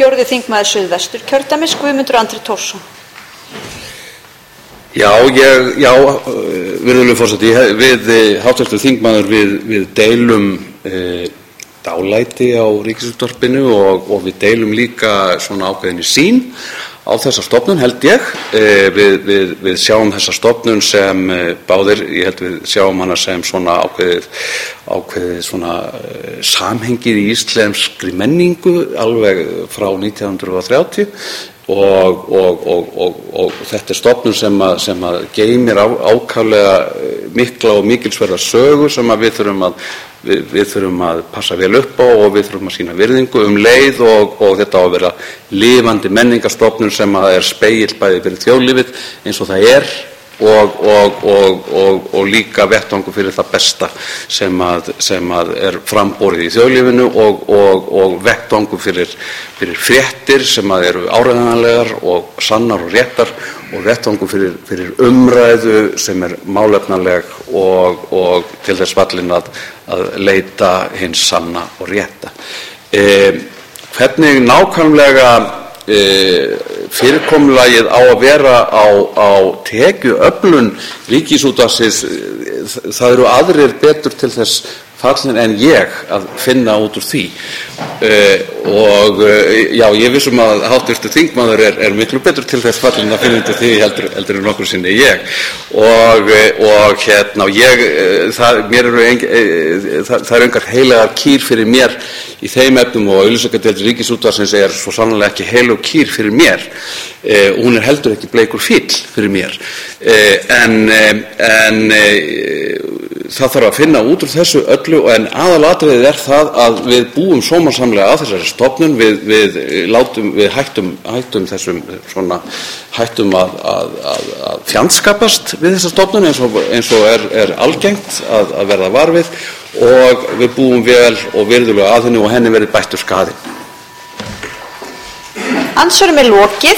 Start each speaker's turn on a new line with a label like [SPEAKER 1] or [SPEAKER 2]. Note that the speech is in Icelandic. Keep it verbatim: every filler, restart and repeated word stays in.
[SPEAKER 1] fjórði þingmaður Suðvesturkjördæmis, Guðmundur Andri Thorsson.
[SPEAKER 2] Já, ég, já, virðulegur forseti, við háttvirtur þingmaður við, við deilum e, dálæti á Ríkisútvarpinu og, og við deilum líka svona ákveðinni sýn á þessa stofnun, held ég. E, við, við, við sjáum þessa stofnun sem e, báðir, ég held við sjáum hana sem svona ákveðið, ákveðið svona e, samhengið í íslenskri menningu alveg frá nítján hundruð þrjátíu. Og, og, og, og, og þetta er stofnun sem að, sem að geymir á, ákaflega mikla og mikilsverða sögu sem að við þurfum að, við, við þurfum að passa vel upp á og við þurfum að sýna virðingu um leið og, og þetta á að vera lifandi menningarstofnun sem að er spegill bæði fyrir þjóðlífið eins og það er og, og, og, og, og líka vettvangur fyrir það besta sem að, sem að er framborið í þjóðlífinu og, og, og vettvangur fyrir, fyrir fréttir sem að eru áreiðanlegar og sannar og réttar og vettvangur fyrir, fyrir umræðu sem er málefnaleg og, og til þess fallin að, að leita hins sanna og rétta. E, hvernig nákvæmlega e, fyrirkomulagið á að vera á, á tekjuöflun Ríkisútvarpsins, það eru aðrir betur til þess fallin en ég að finna út úr því. Uh, og uh, já, ég vissum að háttvirtur þingmaður er, er miklu betur til þess fallin að finna út úr því heldur, heldur en nokkur sinni ég. Og, og hérna, ég, það, mér eru eng, það, það eru engar heilagar kýr fyrir mér í þeim efnum og auglýsingadeild Ríkisútvarpsins er svo sannarlega ekki heilug kýr fyrir mér. Uh, hún er heldur ekki bleikur fíll fyrir mér. Uh, en en uh, það þarf að finna út úr þessu öllu en aðalatriðið er það að við búum sómasamlega á þessari stofnun, við, við, látum, við hættum, hættum þessum svona, hættum að, að, að, að fjandskapast við þessa stofnun eins og, eins og er, er algengt að, að verða var við og við búum vel og virðulega að henni og henni verið bættur skaði.
[SPEAKER 1] Andsvörum er lokið.